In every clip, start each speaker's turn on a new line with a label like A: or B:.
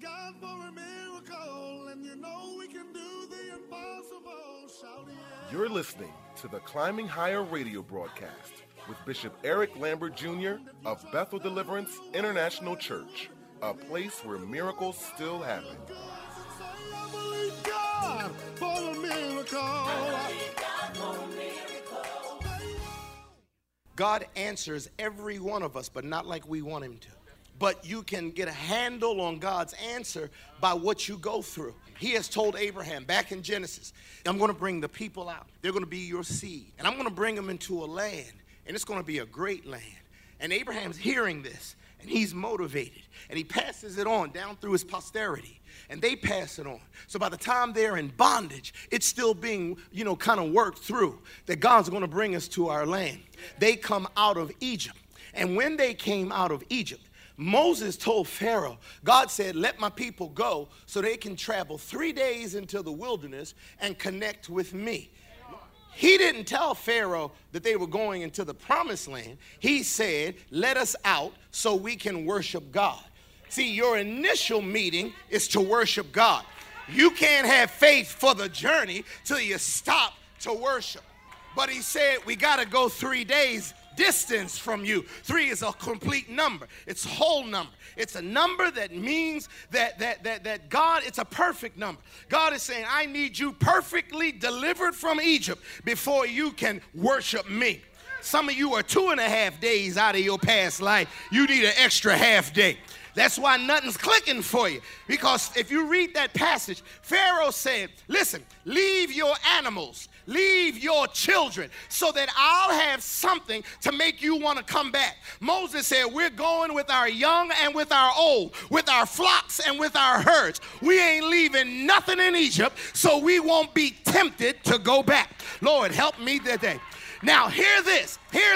A: God for a miracle, and you know we can do the impossible. Shout it.
B: You're listening to the Climbing Higher radio broadcast with Bishop Eric Lambert Jr. of Bethel Deliverance International Church, a place where miracles still happen.
A: I believe God for a miracle.
C: God answers every one of us, but not like we want him to. But you can get a handle on God's answer by what you go through. He has told Abraham back in Genesis, I'm going to bring the people out. They're going to be your seed. And I'm going to bring them into a land, and it's going to be a great land. And Abraham's hearing this, and he's motivated. And he passes it on down through his posterity. And they pass it on. So by the time they're in bondage, it's still being, kind of worked through that God's going to bring us to our land. They come out of Egypt. And when they came out of Egypt, Moses told Pharaoh, God said, let my people go so they can travel 3 days into the wilderness and connect with me. He didn't tell Pharaoh that they were going into the promised land. He said, let us out so we can worship God. See, your initial meeting is to worship God. You can't have faith for the journey till you stop to worship. But he said, we got to go 3 days distance from you. 3 is a complete number. It's a whole number. It's a number that means that God, it's a perfect number. God is saying, I need you perfectly delivered from Egypt before you can worship me. Some of you are 2.5 days out of your past life. You need an extra half day. That's why nothing's clicking for you. Because if you read that passage, Pharaoh said, listen, leave your animals, leave your children, so that I'll have something to make you want to come back. Moses said, we're going with our young and with our old, with our flocks and with our herds. We ain't leaving nothing in Egypt, so we won't be tempted to go back. Lord, help me today. Now, hear this.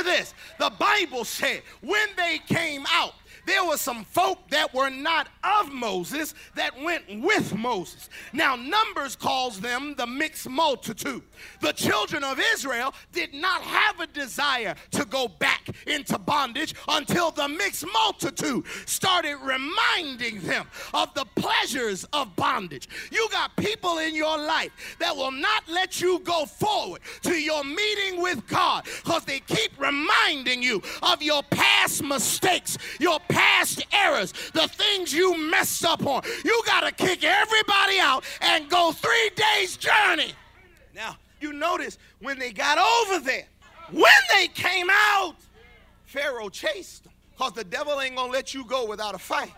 C: The Bible said when they came out, there were some folk that were not of Moses that went with Moses. Now, Numbers calls them the mixed multitude. The children of Israel did not have a desire to go back into bondage until the mixed multitude started reminding them of the pleasures of bondage. You got people in your life that will not let you go forward to your meeting with God because they keep reminding you of your past mistakes, your past errors, the things you messed up on. You got to kick everybody out and go 3 days journey. Now, you notice when they got over there, when they came out, Pharaoh chased them because the devil ain't going to let you go without a fight.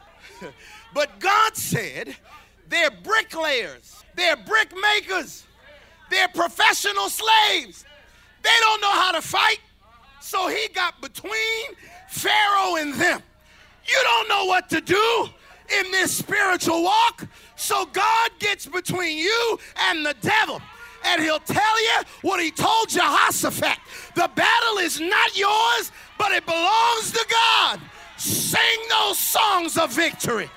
C: But God said they're bricklayers, they're brick makers, they're professional slaves. They don't know how to fight. So he got between Pharaoh and them. You don't know what to do in this spiritual walk, so God gets between you and the devil, and he'll tell you what he told Jehoshaphat. The battle is not yours, but it belongs to God. Sing those songs of victory.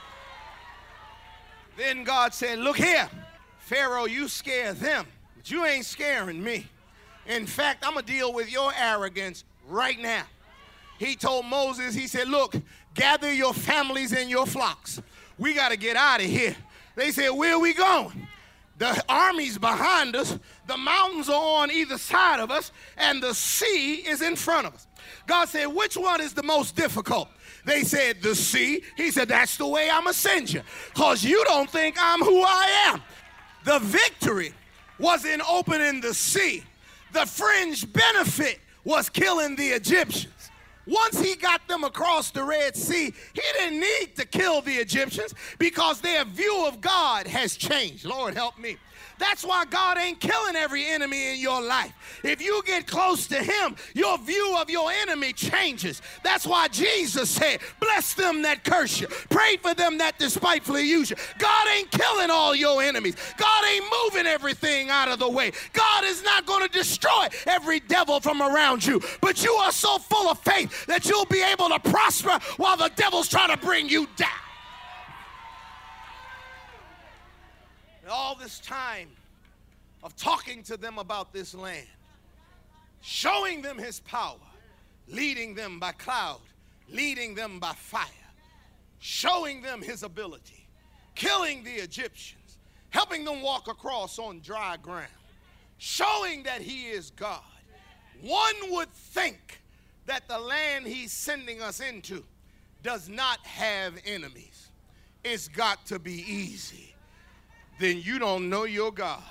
C: Then God said, look here, Pharaoh, you scare them, but you ain't scaring me. In fact, I'm going to deal with your arrogance right now. He told Moses, he said, look, gather your families and your flocks. We got to get out of here. They said, where are we going? The army's behind us. The mountains are on either side of us, and the sea is in front of us. God said, which one is the most difficult? They said, the sea. He said, that's the way I'm going to send you, because you don't think I'm who I am. The victory was in opening the sea. The fringe benefit was killing the Egyptians. Once he got them across the Red Sea, he didn't need to kill the Egyptians because their view of God has changed. Lord, help me. That's why God ain't killing every enemy in your life. If you get close to him, your view of your enemy changes. That's why Jesus said, bless them that curse you. Pray for them that despitefully use you. God ain't killing all your enemies. God ain't moving everything out of the way. God is not going to destroy every devil from around you. But you are so full of faith that you'll be able to prosper while the devil's trying to bring you down. All this time of talking to them about this land, showing them his power, leading them by cloud, leading them by fire, showing them his ability. killing the Egyptians, helping them walk across on dry ground, showing that he is God. One would think that the land he's sending us into does not have enemies. It's got to be easy. Then you don't know your God.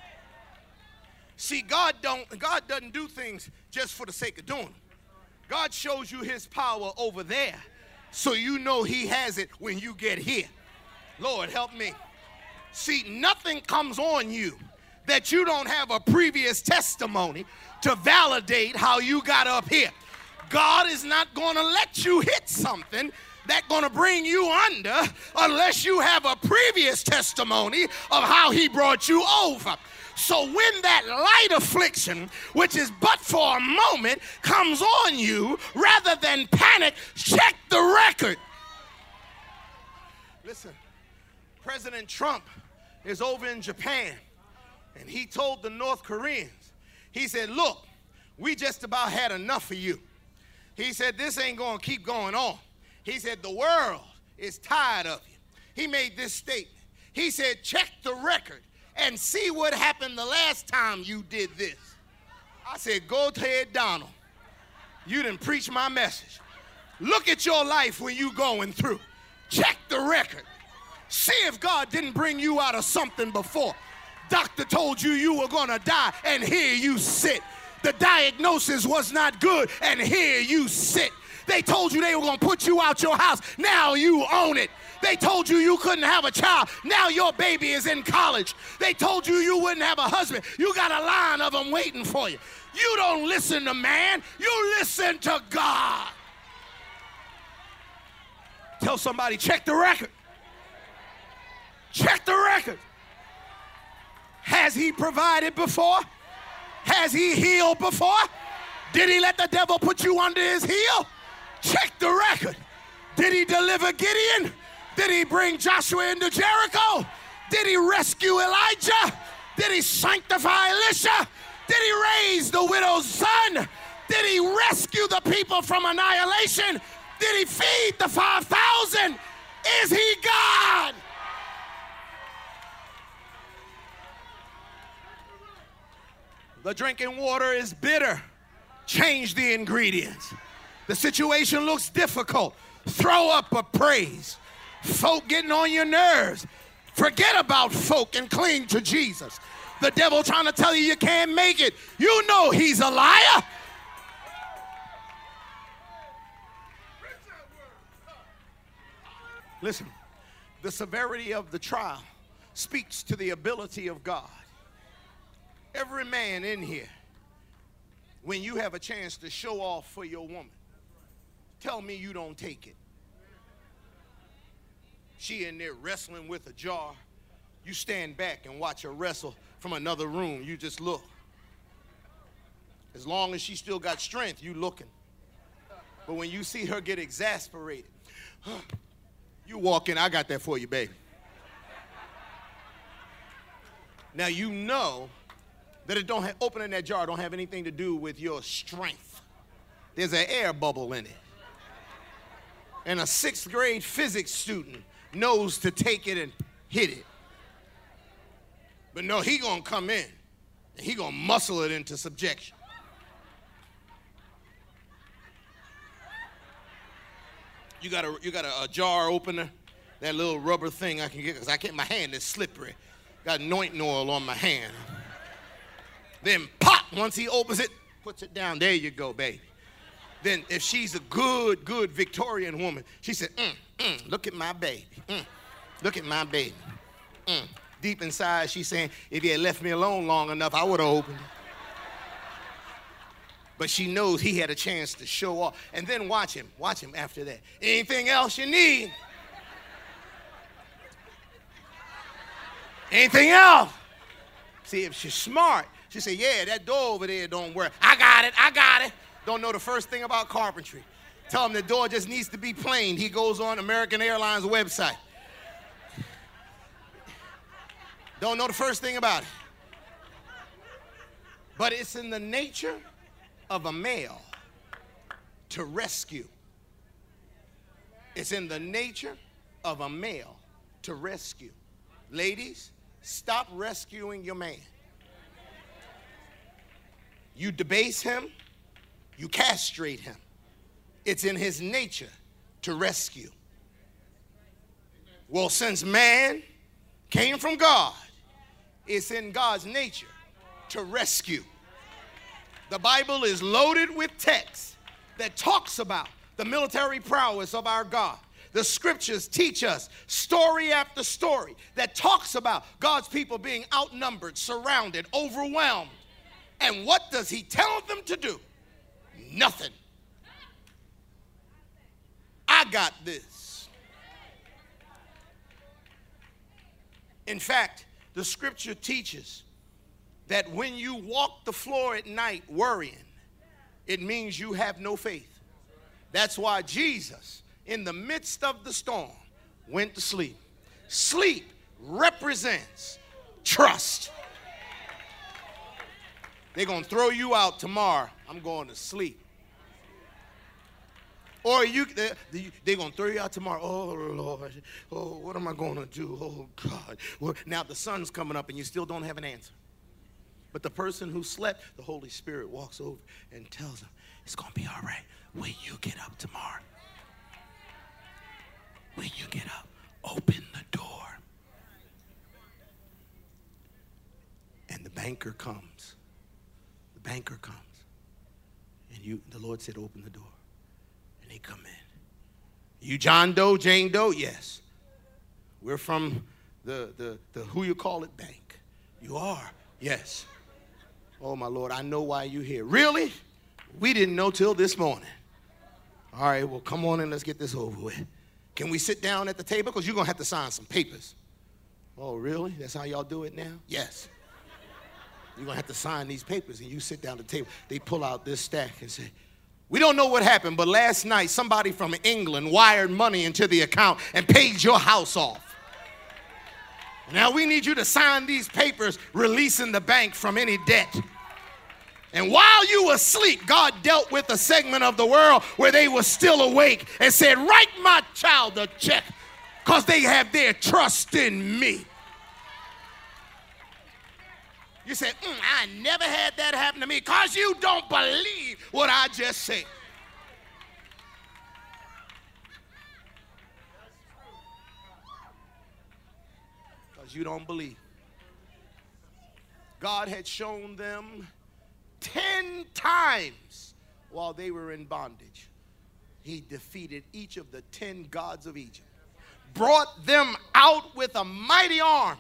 C: See, God doesn't do things just for the sake of doing them. God shows you his power over there so you know he has it when you get here. Lord, help me. See, nothing comes on you that you don't have a previous testimony to validate how you got up here. God is not going to let you hit something that's going to bring you under unless you have a previous testimony of how he brought you over. So when that light affliction, which is but for a moment, comes on you, rather than panic, check the record. Listen, President Trump is over in Japan, and he told the North Koreans, he said, look, we just about had enough of you. He said, this ain't going to keep going on. He said, the world is tired of you. He made this statement. He said, check the record and see what happened the last time you did this. I said, go ahead, Donald. You didn't preach my message. Look at your life when you going through. Check the record. See if God didn't bring you out of something before. Doctor told you you were going to die, and here you sit. The diagnosis was not good, and here you sit. They told you they were going to put you out your house. Now you own it. They told you you couldn't have a child. Now your baby is in college. They told you you wouldn't have a husband. You got a line of them waiting for you. You don't listen to man. You listen to God. Tell somebody, check the record. Check the record. Has he provided before? Has he healed before? Did he let the devil put you under his heel? Check the record. Did he deliver Gideon? Did he bring Joshua into Jericho? Did he rescue Elijah? Did he sanctify Elisha? Did he raise the widow's son? Did he rescue the people from annihilation? Did he feed the 5,000? Is he God? The drinking water is bitter. Change the ingredients. The situation looks difficult. Throw up a praise. Folk getting on your nerves. Forget about folk and cling to Jesus. The devil trying to tell you you can't make it. You know he's a liar. Listen, the severity of the trial speaks to the ability of God. Every man in here, when you have a chance to show off for your woman, tell me you don't take it. She in there wrestling with a jar. You stand back and watch her wrestle from another room. You just look. As long as she still got strength, you looking. But when you see her get exasperated, you walk in, I got that for you, baby. Now you know that it don't have, opening that jar don't have anything to do with your strength. There's an air bubble in it. And a 6th grade physics student knows to take it and hit it. But no, he gonna come in and he gonna muscle it into subjection. You got a jar opener, that little rubber thing I can get, because I can't, my hand is slippery. Got anointing oil on my hand. Then pop, once he opens it, puts it down. There you go, baby. Then if she's a good Victorian woman, she said, look at my baby. Look at my baby. Deep inside, she's saying, if you had left me alone long enough, I would have opened it. But she knows he had a chance to show off. And then watch him after that. Anything else you need? Anything else? See, if she's smart, she say, yeah, that door over there don't work. I got it. Don't know the first thing about carpentry. Tell him the door just needs to be planed. He goes on American Airlines website. Don't know the first thing about it. But it's in the nature of a male to rescue. It's in the nature of a male to rescue. Ladies, stop rescuing your man. You debase him, you castrate him. It's in his nature to rescue. Well, since man came from God, it's in God's nature to rescue. The Bible is loaded with texts that talks about the military prowess of our God. The scriptures teach us story after story that talks about God's people being outnumbered, surrounded, overwhelmed. And what does he tell them to do? Nothing. I got this. In fact, the scripture teaches that when you walk the floor at night worrying, it means you have no faith. That's why Jesus, in the midst of the storm, went to sleep. Sleep represents trust. They're going to throw you out tomorrow. I'm going to sleep. Or they're going to throw you out tomorrow. Oh, Lord. Oh, what am I going to do? Oh, God. Well, now the sun's coming up and you still don't have an answer. But the person who slept, the Holy Spirit walks over and tells them, it's going to be all right when you get up tomorrow. When you get up, open the door. And the banker comes. The banker comes. And the Lord said, open the door. And they come in. You John Doe, Jane Doe? Yes. We're from the who you call it bank. You are? Yes. Oh, my Lord, I know why you're here. Really? We didn't know till this morning. All right, well, come on in. Let's get this over with. Can we sit down at the table? Because you're going to have to sign some papers. Oh, really? That's how y'all do it now? Yes. You're going to have to sign these papers, and you sit down at the table. They pull out this stack and say, we don't know what happened, but last night somebody from England wired money into the account and paid your house off. Now we need you to sign these papers releasing the bank from any debt. And while you were asleep, God dealt with a segment of the world where they were still awake and said, write my child a check because they have their trust in me. You said, I never had that happen to me because you don't believe what I just said. Because you don't believe. God had shown them 10 times while they were in bondage. He defeated each of the 10 gods of Egypt, brought them out with a mighty arm,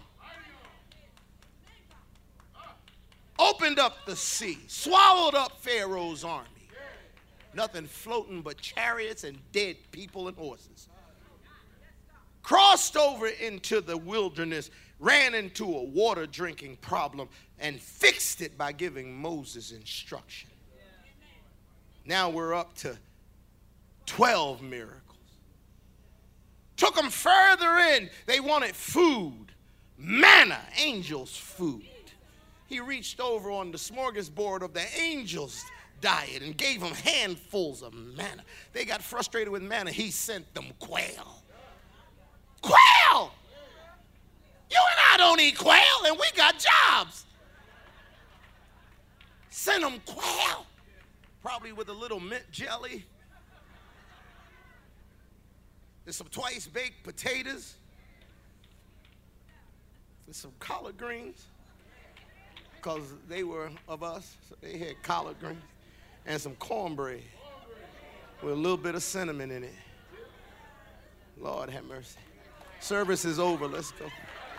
C: opened up the sea, swallowed up Pharaoh's army. Nothing floating but chariots and dead people and horses. Crossed over into the wilderness, ran into a water drinking problem, and fixed it by giving Moses instruction. Now we're up to 12 miracles. Took them further in. They wanted food. Manna, angels' food. He reached over on the smorgasbord of the angels' diet and gave them handfuls of manna. They got frustrated with manna. He sent them quail. Quail! You and I don't eat quail, and we got jobs. Send them quail. Probably with a little mint jelly. There's some twice-baked potatoes. There's some collard greens. Because they were of us, so they had collard greens. And some cornbread with a little bit of cinnamon in it. Lord have mercy. Service is over. Let's go.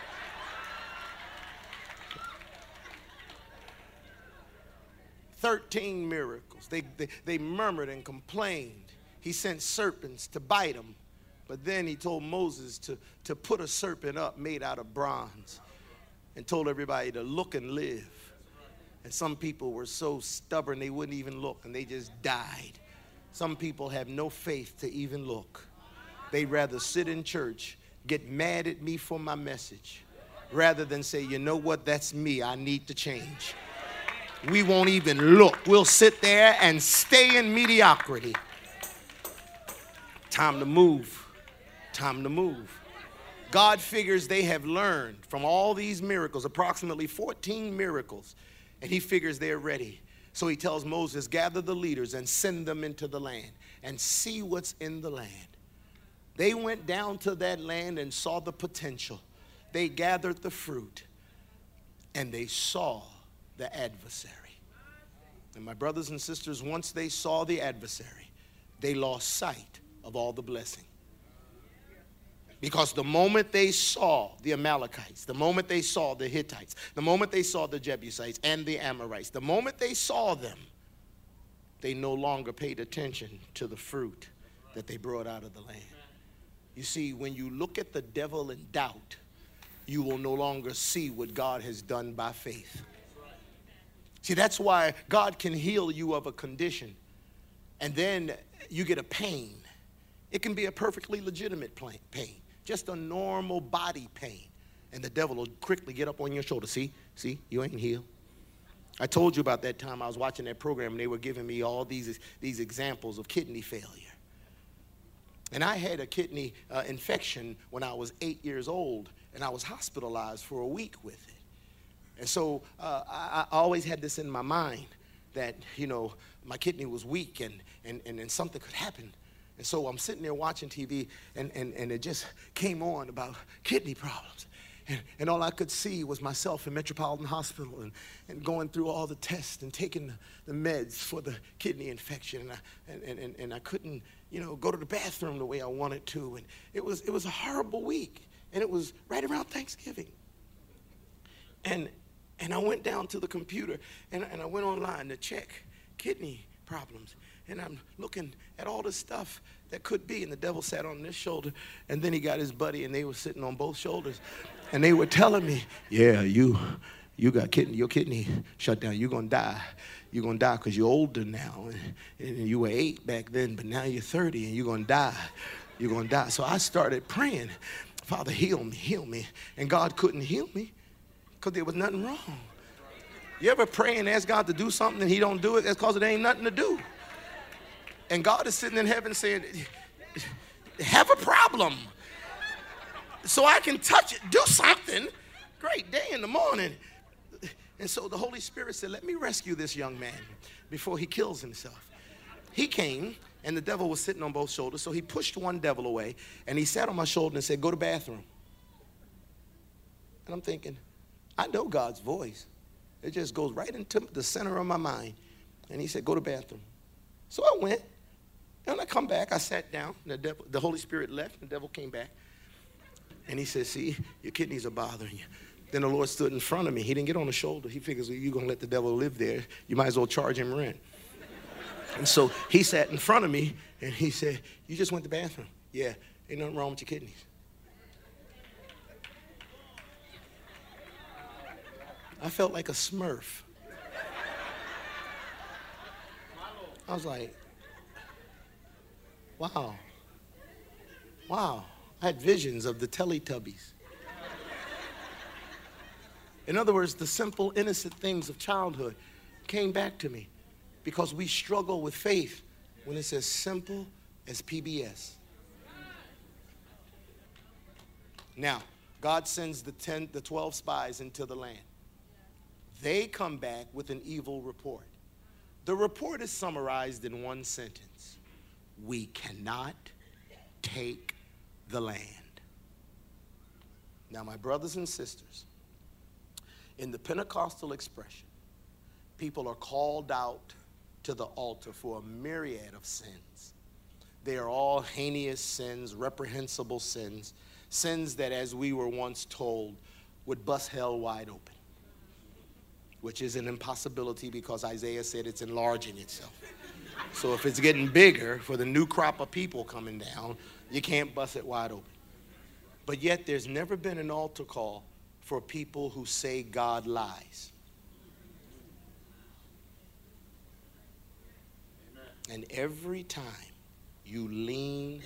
C: "13 miracles. They murmured and complained. He sent serpents to bite them. But then he told Moses to put a serpent up made out of bronze and told everybody to look and live. And some people were so stubborn they wouldn't even look, and they just died. Some people have no faith to even look. They'd rather sit in church, get mad at me for my message, rather than say, you know what, that's me, I need to change. We won't even look. We'll sit there and stay in mediocrity. Time to move. Time to move. God figures they have learned from all these miracles, approximately 14 miracles, and he figures they're ready. So he tells Moses, gather the leaders and send them into the land and see what's in the land. They went down to that land and saw the potential. They gathered the fruit and they saw the adversary. And my brothers and sisters, once they saw the adversary, they lost sight of all the blessing. Because the moment they saw the Amalekites, the moment they saw the Hittites, the moment they saw the Jebusites and the Amorites, the moment they saw them, they no longer paid attention to the fruit that they brought out of the land. You see, when you look at the devil in doubt, you will no longer see what God has done by faith. See, that's why God can heal you of a condition, and then you get a pain. It can be a perfectly legitimate pain, just a normal body pain, and the devil will quickly get up on your shoulder. See, you ain't healed. I told you about that time I was watching that program, and they were giving me all these examples of kidney failure. And I had a kidney infection when I was 8 years old, and I was hospitalized for a week with it. And so I always had this in my mind that, you know, my kidney was weak and something could happen. And so I'm sitting there watching TV, and it just came on about kidney problems. And all I could see was myself in Metropolitan Hospital and going through all the tests and taking the meds for the kidney infection. And I couldn't, you know, go to the bathroom the way I wanted to. And it was a horrible week. And it was right around Thanksgiving. And I went down to the computer and I went online to check kidney problems. And I'm looking at all the stuff that could be. And the devil sat on this shoulder, and then he got his buddy, and they were sitting on both shoulders. And they were telling me, yeah, you got your kidney shut down. You're going to die. You're going to die because you're older now. And you were 8 back then, but now you're 30, and you're going to die. You're going to die. So I started praying, Father, heal me, heal me. And God couldn't heal me because there was nothing wrong. You ever pray and ask God to do something and he don't do it? That's because it ain't nothing to do. And God is sitting in heaven saying, have a problem so I can touch it, do something. Great day in the morning. And so the Holy Spirit said, let me rescue this young man before he kills himself. He came, and the devil was sitting on both shoulders, so he pushed one devil away, and he sat on my shoulder and said, go to the bathroom. And I'm thinking, I know God's voice. It just goes right into the center of my mind. And he said, go to the bathroom. So I went. And when I come back, I sat down. The Holy Spirit left. And the devil came back. And he said, see, your kidneys are bothering you. Then the Lord stood in front of me. He didn't get on the shoulder. He figures, well, you're going to let the devil live there. You might as well charge him rent. And so he sat in front of me. And he said, you just went to the bathroom. Yeah, ain't nothing wrong with your kidneys. I felt like a Smurf. I was like, wow. Wow. I had visions of the Teletubbies. In other words, the simple, innocent things of childhood came back to me because we struggle with faith when it's as simple as PBS. Now, God sends the 12 spies into the land. They come back with an evil report. The report is summarized in one sentence. We cannot take the land. Now, my brothers and sisters, in the Pentecostal expression, people are called out to the altar for a myriad of sins. They are all heinous sins, reprehensible sins, sins that, as we were once told, would bust hell wide open, which is an impossibility because Isaiah said it's enlarging itself. So if it's getting bigger for the new crop of people coming down, you can't bust it wide open. But yet there's never been an altar call for people who say God lies. And every time you lean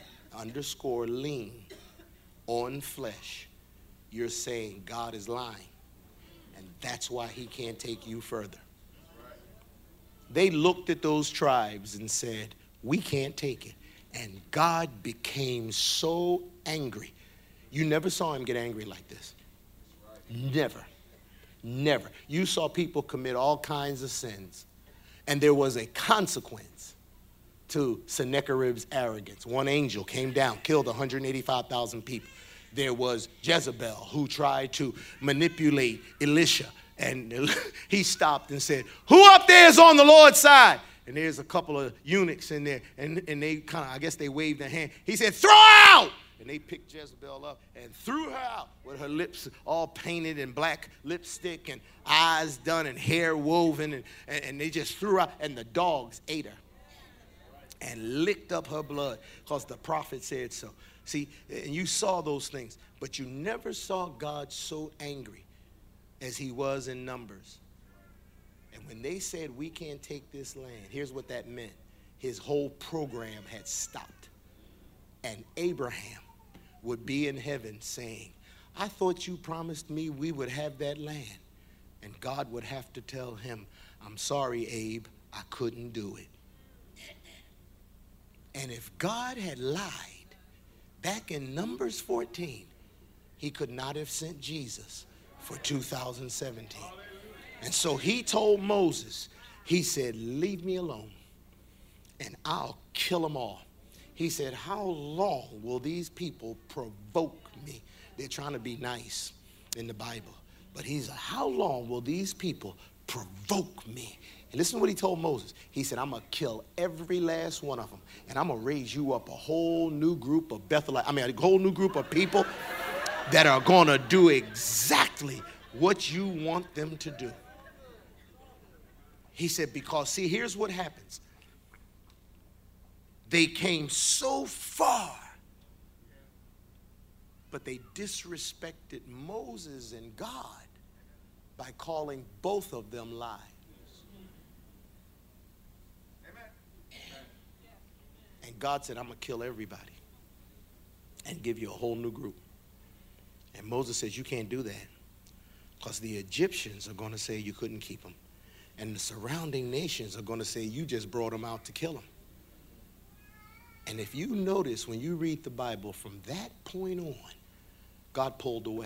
C: on flesh, you're saying God is lying. And that's why he can't take you further. They looked at those tribes and said, we can't take it. And God became so angry. You never saw him get angry like this. Never. Never. You saw people commit all kinds of sins, and there was a consequence to Sennacherib's arrogance. One angel came down, killed 185,000 people. There was Jezebel, who tried to manipulate Elisha, and he stopped and said, who up there is on the Lord's side? And there's a couple of eunuchs in there, and they kind of, I guess they waved their hand. He said, throw her out! And they picked Jezebel up and threw her out with her lips all painted in black lipstick and eyes done and hair woven, and they just threw her out, and the dogs ate her and licked up her blood because the prophet said so. See, and you saw those things, but you never saw God so angry as he was in Numbers. And when they said, we can't take this land, here's what that meant. His whole program had stopped. And Abraham would be in heaven saying, I thought you promised me we would have that land. And God would have to tell him, I'm sorry, Abe, I couldn't do it. And if God had lied back in Numbers 14, he could not have sent Jesus for 2017. And so he told Moses, he said, leave me alone and I'll kill them all. He said, how long will these people provoke me? They're trying to be nice in the Bible. But he said, how long will these people provoke me? And listen to what he told Moses. He said, I'm going to kill every last one of them. And I'm going to raise you up a whole new group of a whole new group of people that are going to do exactly what you want them to do. He said, because, see, here's what happens. They came so far, but they disrespected Moses and God by calling both of them lies. And God said, I'm going to kill everybody and give you a whole new group. And Moses says, you can't do that because the Egyptians are going to say you couldn't keep them. And the surrounding nations are going to say you just brought them out to kill them. And if you notice when you read the Bible from that point on, God pulled away.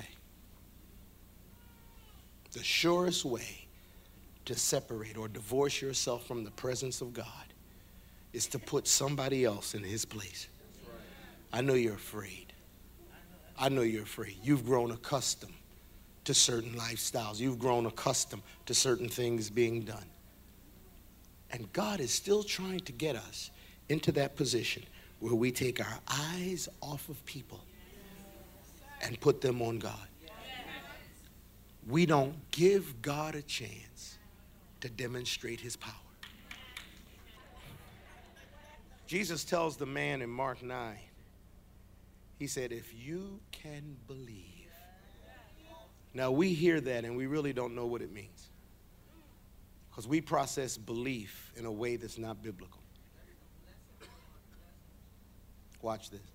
C: The surest way to separate or divorce yourself from the presence of God is to put somebody else in his place. I know you're afraid. I know you're afraid. You've grown accustomed to certain lifestyles. You've grown accustomed to certain things being done. And God is still trying to get us into that position where we take our eyes off of people and put them on God. We don't give God a chance to demonstrate his power. Jesus tells the man in Mark 9, he said, if you can believe. Now we hear that and we really don't know what it means because we process belief in a way that's not biblical. Watch this.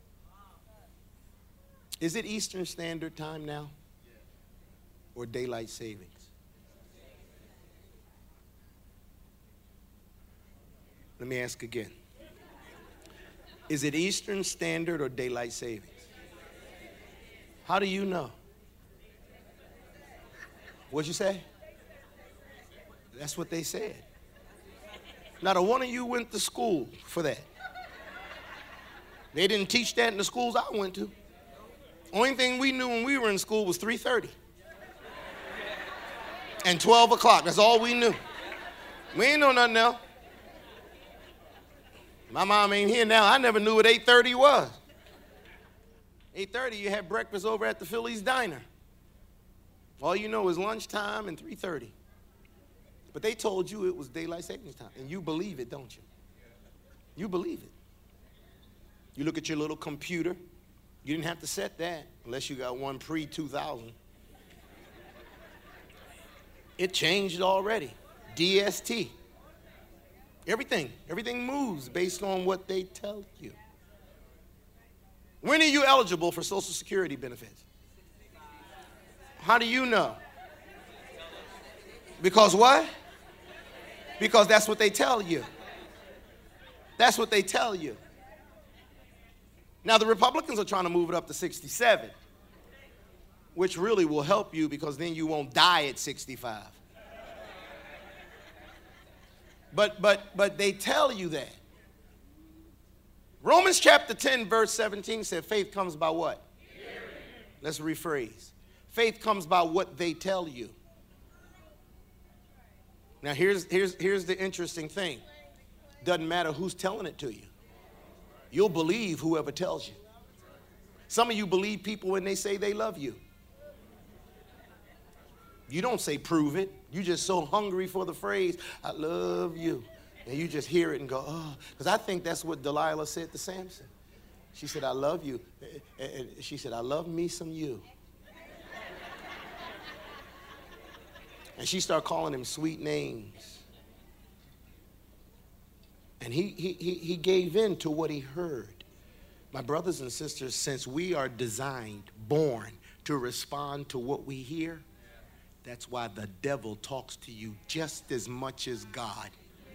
C: Is it Eastern Standard Time now or daylight savings? Let me ask again. Is it Eastern Standard or daylight savings? How do you know? What'd you say? That's what they said. Not a one of you went to school for that. They didn't teach that in the schools I went to. Only thing we knew when we were in school was 3:30 and 12 o'clock. That's all we knew. We ain't know nothing else. My mom ain't here now. I never knew what 8:30 was. 8:30, you had breakfast over at the Phillies Diner. All you know is lunchtime and 3:30. But they told you it was daylight savings time. And you believe it, don't you? You believe it. You look at your little computer. You didn't have to set that unless you got one pre-2000. It changed already. DST. Everything moves based on what they tell you. When are you eligible for Social Security benefits? How do you know? Because what? Because that's what they tell you. That's what they tell you. Now the Republicans are trying to move it up to 67. which really will help you because then you won't die at 65. But they tell you that. Romans chapter 10, verse 17 said faith comes by what? Hearing. Let's rephrase. Faith comes by what they tell you. Now here's the interesting thing. Doesn't matter who's telling it to you. You'll believe whoever tells you. Some of you believe people when they say they love you. You don't say prove it. You're just so hungry for the phrase, I love you. And you just hear it and go, oh. Because I think that's what Delilah said to Samson. She said, I love you. And she said, I love me some you. And she started calling him sweet names. And he gave in to what he heard. My brothers and sisters, since we are designed, born to respond to what we hear, that's why the devil talks to you just as much as God.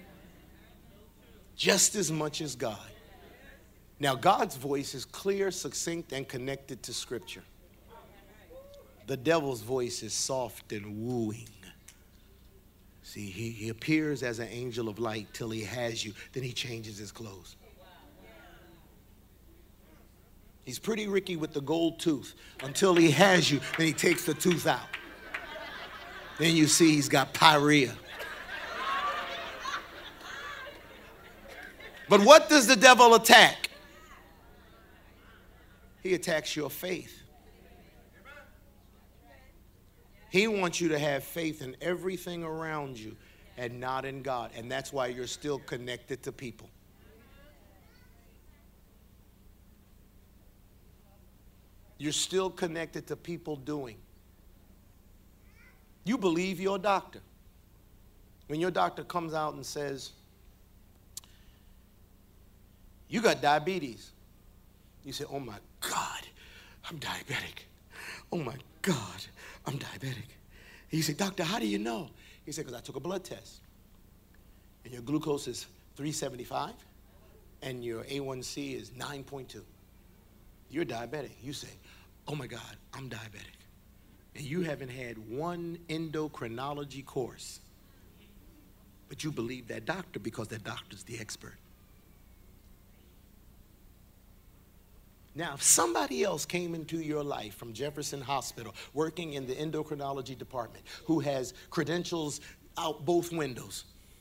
C: Just as much as God. Now, God's voice is clear, succinct, and connected to Scripture. The devil's voice is soft and wooing. See, he appears as an angel of light till he has you. Then he changes his clothes. He's pretty Ricky with the gold tooth until he has you. Then he takes the tooth out. Then you see he's got pyorrhea. But what does the devil attack? He attacks your faith. He wants you to have faith in everything around you and not in God. And that's why you're still connected to people. You're still connected to people doing. You believe your doctor. When your doctor comes out and says, you got diabetes. You say, oh my God, I'm diabetic. Oh my God, I'm diabetic. And you say, doctor, how do you know? He said, because I took a blood test. And your glucose is 375 and your A1C is 9.2. You're diabetic. You say, oh my God, I'm diabetic. And you haven't had one endocrinology course. But you believe that doctor because that doctor's the expert. Now, if somebody else came into your life from Jefferson Hospital, working in the endocrinology department, who has credentials out both windows,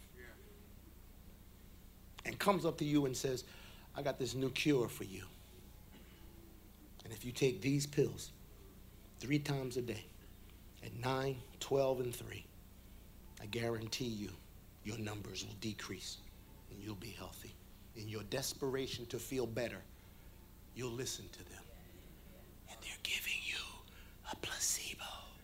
C: and comes up to you and says, I got this new cure for you. And if you take these pills 3 times a day, at 9, 12, and 3, I guarantee you, your numbers will decrease and you'll be healthy. In your desperation to feel better, you'll listen to them. And they're giving you a placebo.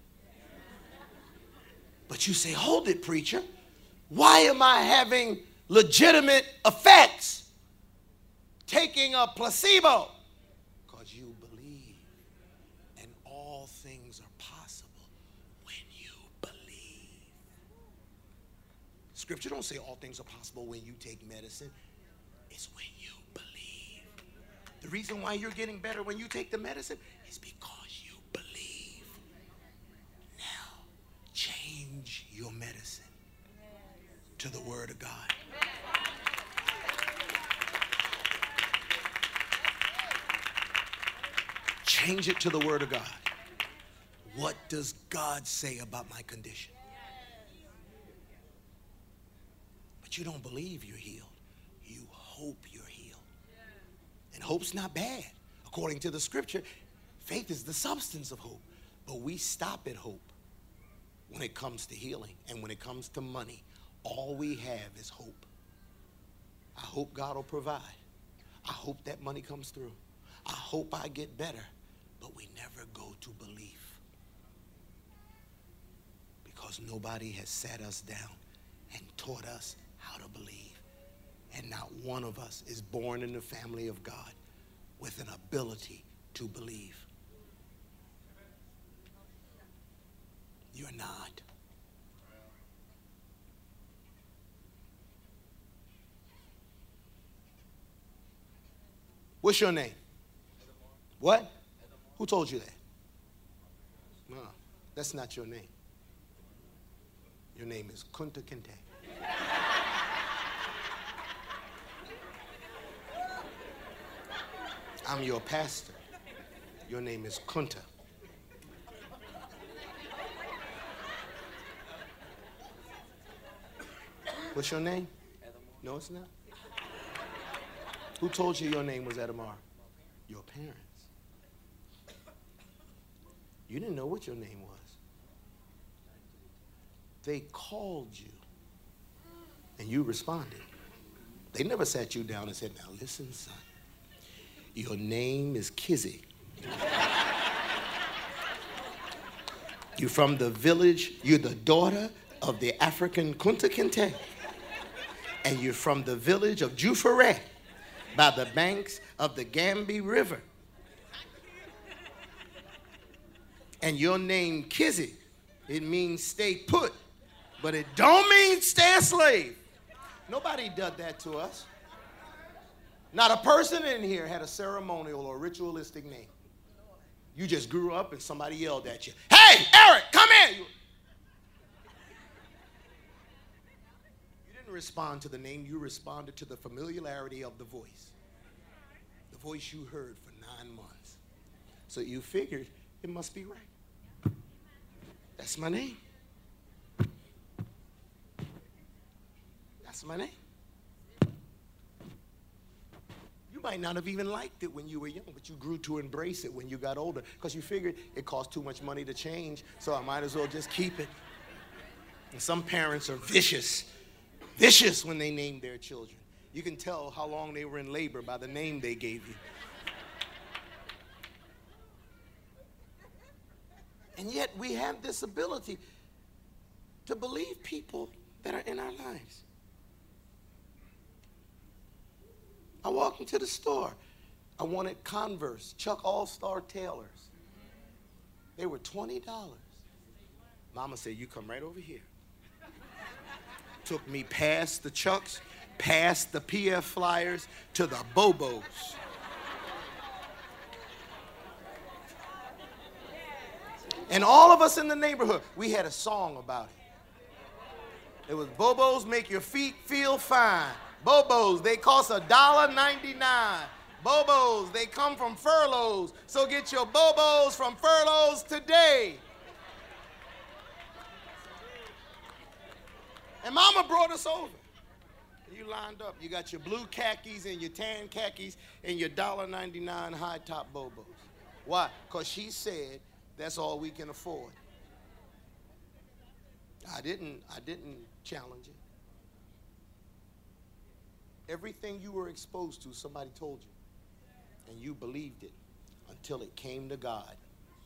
C: But you say, hold it, preacher. Why am I having legitimate effects taking a placebo? Because you believe. And all things are possible when you believe. Scripture don't say all things are possible when you take medicine. It's when you believe. The reason why you're getting better when you take the medicine is because you believe. Now, change your medicine to the Word of God. Change it to the Word of God. What does God say about my condition? But you don't believe you're healed. You hope you're healed. And hope's not bad. According to the Scripture, faith is the substance of hope. But we stop at hope when it comes to healing. And when it comes to money, all we have is hope. I hope God will provide. I hope that money comes through. I hope I get better. But we never go to belief. Because nobody has sat us down and taught us how to believe. And not one of us is born in the family of God with an ability to believe. You're not. What's your name? What? Who told you that? That's not your name. Your name is Kunta Kinte. I'm your pastor. Your name is Kunta. What's your name? No, it's not. Who told you your name was Edamar? Your parents. You didn't know what your name was. They called you, and you responded. They never sat you down and said, now listen, son, your name is Kizzy. You're from the village, you're the daughter of the African Kunta Kinte, and you're from the village of Jufere by the banks of the Gambia River. And your name Kizzy, it means stay put, but it don't mean stay a slave. Nobody did that to us. Not a person in here had a ceremonial or ritualistic name. You just grew up and somebody yelled at you, hey, Eric, come here. You didn't respond to the name, you responded to the familiarity of the voice. The voice you heard for 9 months. So you figured it must be right. That's my name. That's my name. You might not have even liked it when you were young, but you grew to embrace it when you got older because you figured it cost too much money to change, so I might as well just keep it. And some parents are vicious when they name their children. You can tell how long they were in labor by the name they gave you. And yet we have this ability to believe people that are in our lives. I walked into the store. I wanted Converse, Chuck All-Star Taylors. They were $20. Mama said, you come right over here. Took me past the Chucks, past the PF Flyers, to the Bobos. And all of us in the neighborhood, we had a song about it. It was Bobos make your feet feel fine. Bobos, they cost $1.99. Bobos, they come from furloughs. So get your Bobos from furloughs today. And Mama brought us over. You lined up. You got your blue khakis and your tan khakis and your $1.99 high top Bobos. Why? Because she said that's all we can afford. I didn't challenge it. Everything you were exposed to, somebody told you. And you believed it until it came to God.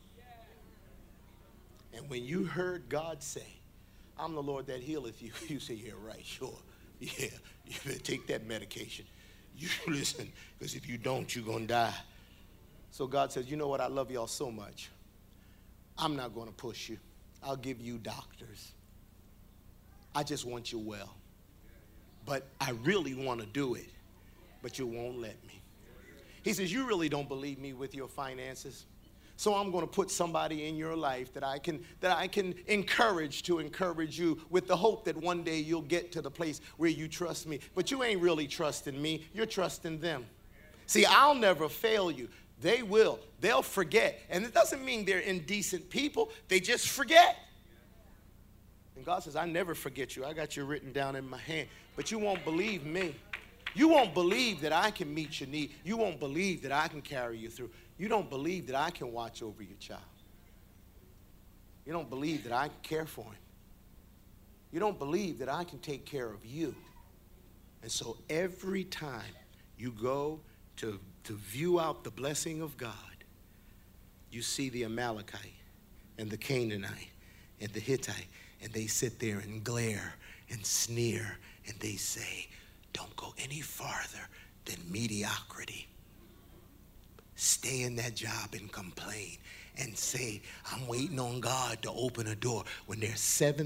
C: And when you heard God say, I'm the Lord that healeth you, you say, yeah, right, sure. Yeah, you better take that medication. You listen, because if you don't, you're going to die. So God says, you know what? I love y'all so much. I'm not going to push you. I'll give you doctors. I just want you well. But I really want to do it, but you won't let me. He says, you really don't believe me with your finances. So I'm going to put somebody in your life that I can encourage to encourage you with the hope that one day you'll get to the place where you trust me. But you ain't really trusting me. You're trusting them. See, I'll never fail you. They will. They'll forget. And it doesn't mean they're indecent people. They just forget. And God says, I never forget you. I got you written down in my hand. But you won't believe me. You won't believe that I can meet your need. You won't believe that I can carry you through. You don't believe that I can watch over your child. You don't believe that I can care for him. You don't believe that I can take care of you. And so every time you go to view out the blessing of God, you see the Amalekite and the Canaanite and the Hittite, and they sit there and glare and sneer, and they say, don't go any farther than mediocrity. Stay in that job and complain and say, I'm waiting on God to open a door. When there's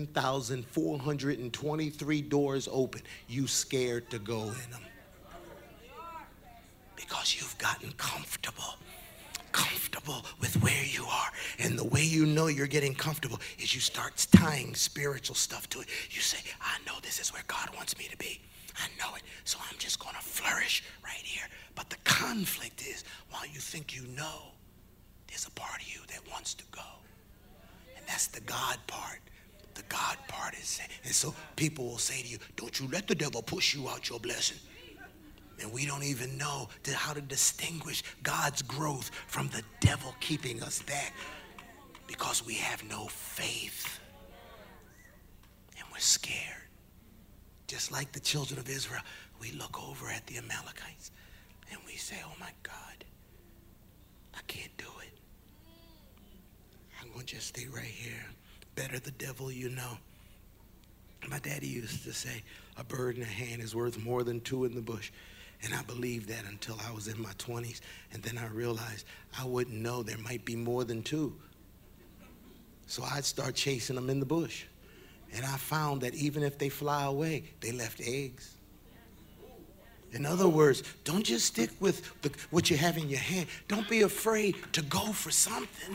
C: 7,423 doors open, you scared to go in them. Because you've gotten comfortable. comfortable with where you are. And the way you know you're getting comfortable is you start tying spiritual stuff to it. You say, I know this is where God wants me to be. I know it. So I'm just going to flourish right here. But the conflict is, while you think you know, there's a part of you that wants to go. And that's the God part. The God part is, and so people will say to you, don't you let the devil push you out your blessing. And we don't even know how to distinguish God's growth from the devil keeping us back because we have no faith and we're scared. Just like the children of Israel, we look over at the Amalekites and we say, oh my God, I can't do it. I'm going to just stay right here. Better the devil you know. My daddy used to say, a bird in the hand is worth more than two in the bush. And I believed that until I was in my 20s. And then I realized I wouldn't know there might be more than two. So I'd start chasing them in the bush. And I found that even if they fly away, they left eggs. In other words, don't just stick with what you have in your hand. Don't be afraid to go for something.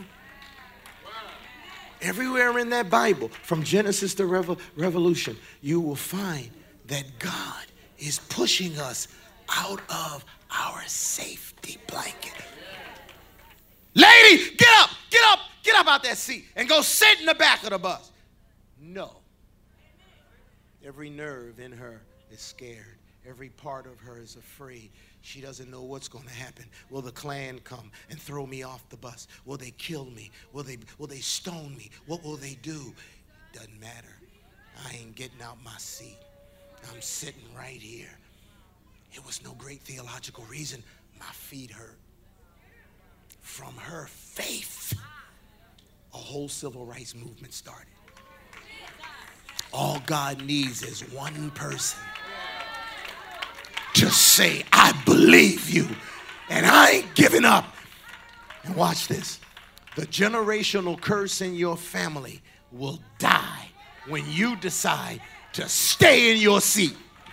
C: Everywhere in that Bible, from Genesis to Revolution, you will find that God is pushing us out of our safety blanket. Lady, get up out that seat and go sit in the back of the bus. No. Every nerve in her is scared. Every part of her is afraid. She doesn't know what's going to happen. Will the Klan come and throw me off the bus? Will they kill me? Will they stone me? What will they do? Doesn't matter. I ain't getting out my seat. I'm sitting right here. It was no great theological reason. My feet hurt. From her faith, a whole civil rights movement started. All God needs is one person to say, I believe you, and I ain't giving up. And watch this. The generational curse in your family will die when you decide to stay in your seat.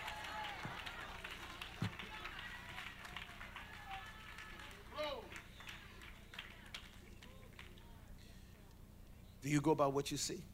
C: Do you go by what you see?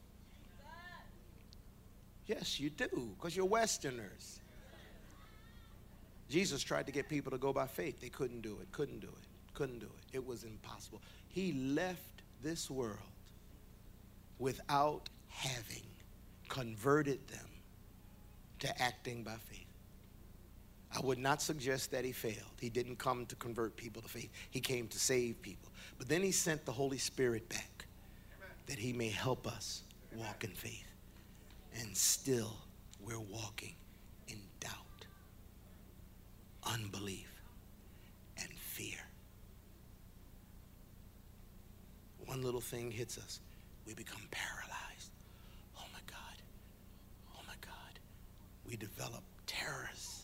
C: Yes, you do, because you're Westerners. Jesus tried to get people to go by faith. They couldn't do it. It was impossible. He left this world without having converted them to acting by faith. I would not suggest that he failed. He didn't come to convert people to faith. He came to save people. But then he sent the Holy Spirit back that he may help us walk in faith. And still we're walking in doubt, unbelief, and fear. One little thing hits us, we become paralyzed. Oh my God. Oh my God. We develop terrors.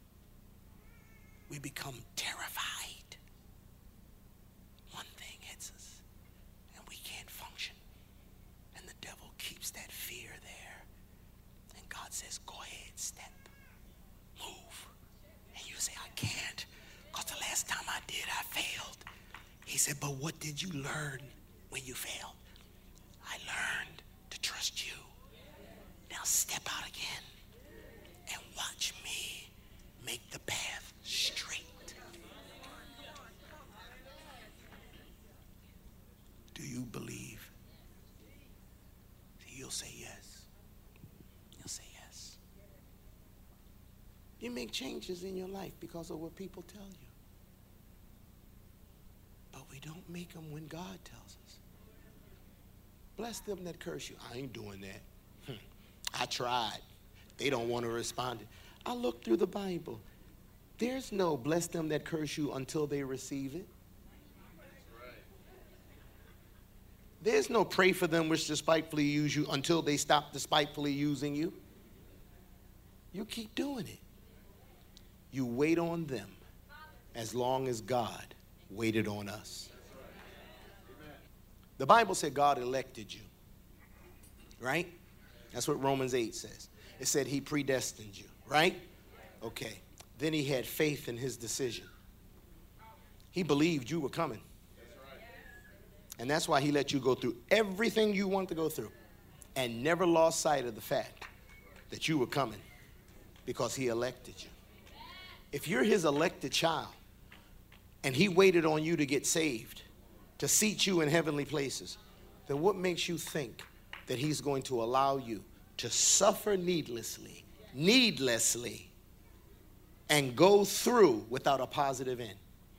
C: We become terrified. One thing hits us and we can't function. And the devil keeps that fear there. And God says, go ahead, step, move. And you say, I can't, because the last time I did, I failed. He said, but what did you learn when you failed? I learned to trust you. Now step out again and watch me make the path straight. Do you believe? You'll say yes. You'll say yes. You make changes in your life because of what people tell you. But we don't make them when God tells us. Bless them that curse you. I ain't doing that. I tried. They don't want to respond. I looked through the Bible. There's no bless them that curse you until they receive it. There's no pray for them which despitefully use you until they stop despitefully using you. You keep doing it. You wait on them as long as God waited on us. The Bible said God elected you, right? That's what Romans 8 says. It said he predestined you, right? Okay. Then he had faith in his decision. He believed you were coming. And that's why he let you go through everything you want to go through and never lost sight of the fact that you were coming because he elected you. If you're his elected child and he waited on you to get saved, to seat you in heavenly places, then what makes you think that he's going to allow you to suffer needlessly, and go through without a positive end?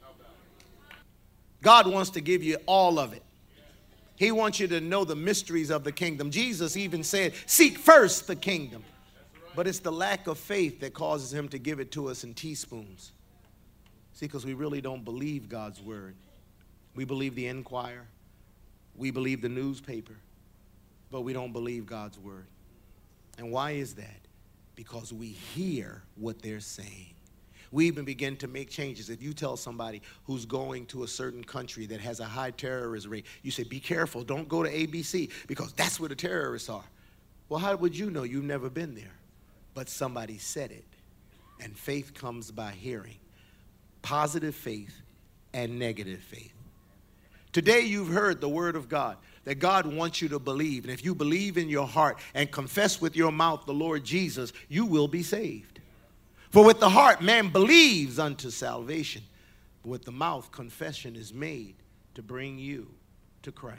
C: God wants to give you all of it. He wants you to know the mysteries of the kingdom. Jesus even said, seek first the kingdom. But it's the lack of faith that causes him to give it to us in teaspoons. See, because we really don't believe God's word. We believe the Enquirer. We believe the newspaper. But we don't believe God's word. And why is that? Because we hear what they're saying. We even begin to make changes. If you tell somebody who's going to a certain country that has a high terrorism rate, you say, be careful, don't go to ABC because that's where the terrorists are. Well, how would you know? You've never been there. But somebody said it. And faith comes by hearing. Positive faith and negative faith. Today you've heard the word of God, that God wants you to believe. And if you believe in your heart and confess with your mouth the Lord Jesus, you will be saved. For with the heart man believes unto salvation, but with the mouth confession is made to bring you to Christ.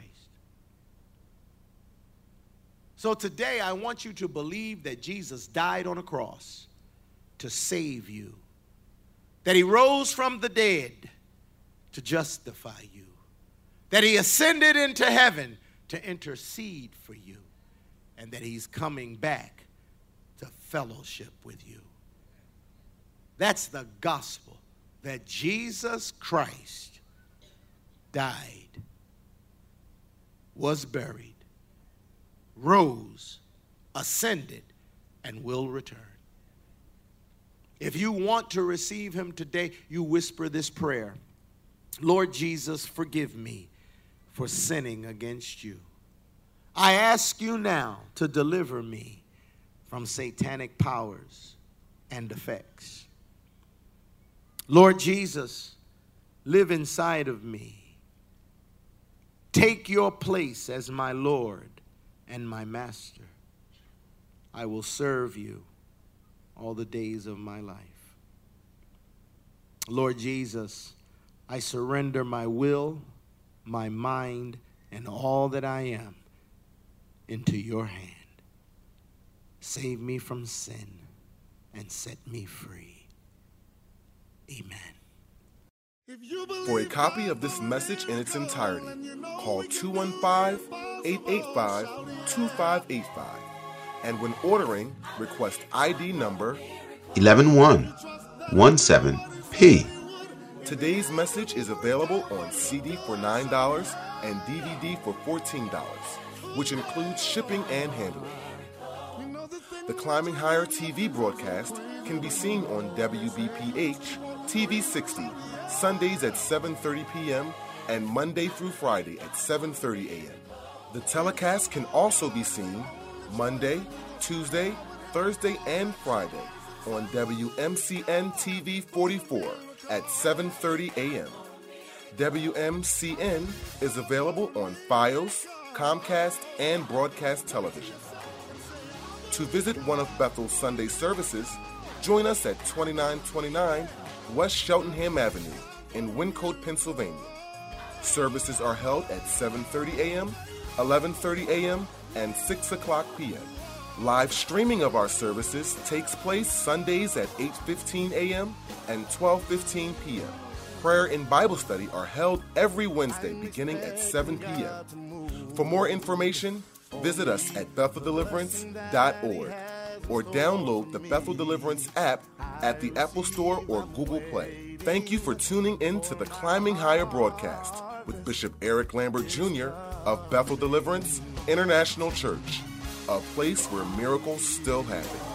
C: So today I want you to believe that Jesus died on a cross to save you, that he rose from the dead to justify you, that he ascended into heaven to intercede for you, and that he's coming back to fellowship with you. That's the gospel, that Jesus Christ died, was buried, rose, ascended, and will return. If you want to receive him today, you whisper this prayer. Lord Jesus, forgive me for sinning against you. I ask you now to deliver me from satanic powers and effects. Lord Jesus, live inside of me. Take your place as my Lord and my Master. I will serve you all the days of my life. Lord Jesus, I surrender my will, my mind, and all that I am into your hand. Save me from sin and set me free. Amen.
B: For a copy of this message in its entirety, call 215-885-2585. And when ordering, request ID number
D: 11117P.
B: Today's message is available on CD for $9 and DVD for $14, which includes shipping and handling. The Climbing Higher TV broadcast can be seen on WBPH TV 60, Sundays at 7:30 p.m. and Monday through Friday at 7:30 a.m. The telecast can also be seen Monday, Tuesday, Thursday, and Friday on WMCN TV 44 at 7:30 a.m. WMCN is available on Fios, Comcast, and Broadcast Television. To visit one of Bethel's Sunday services, join us at 2929 West Cheltenham Avenue in Wyncote, Pennsylvania. Services are held at 7:30 a.m., 11:30 a.m., and 6 o'clock p.m. Live streaming of our services takes place Sundays at 8:15 a.m. and 12:15 p.m. Prayer and Bible study are held every Wednesday beginning at 7 p.m. For more information, visit us at BethelDeliverance.org or download the Bethel Deliverance app at the Apple Store or Google Play. Thank you for tuning in to the Climbing Higher broadcast with Bishop Eric Lambert Jr. of Bethel Deliverance International Church, a place where miracles still happen.